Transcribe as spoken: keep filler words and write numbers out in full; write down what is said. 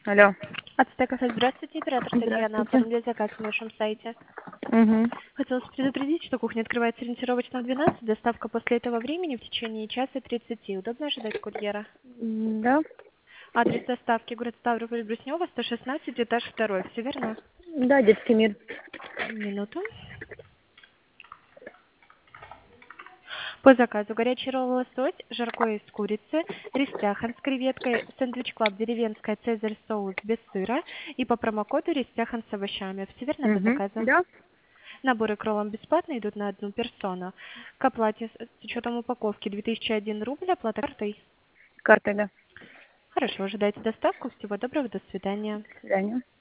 Алло. Ацтекафе, здравствуйте, оператор Татьяна, Здравствуйте. оформили заказ на нашем сайте. Угу. Хотелось предупредить, что кухня открывается ориентировочно в двенадцать, доставка после этого времени в течение часа тридцати. Удобно ожидать курьера? Да. Адрес доставки город Ставрополь, Бруснева, сто шестнадцать, этаж второй. Все верно? Да, детский мир. Минуту. По заказу горячий ролл лосось, жаркое из курицы, рестяхан с креветкой, сэндвич клаб деревенская, цезарь соус без сыра и по промокоду рестяхан с овощами. Все верно по Угу. заказу? Да. Наборы к роллам бесплатно идут на одну персону. К оплате с с учетом упаковки две тысячи один рубль, оплата картой. Карта, да. Хорошо, ожидайте доставку. Всего доброго, до свидания. До свидания.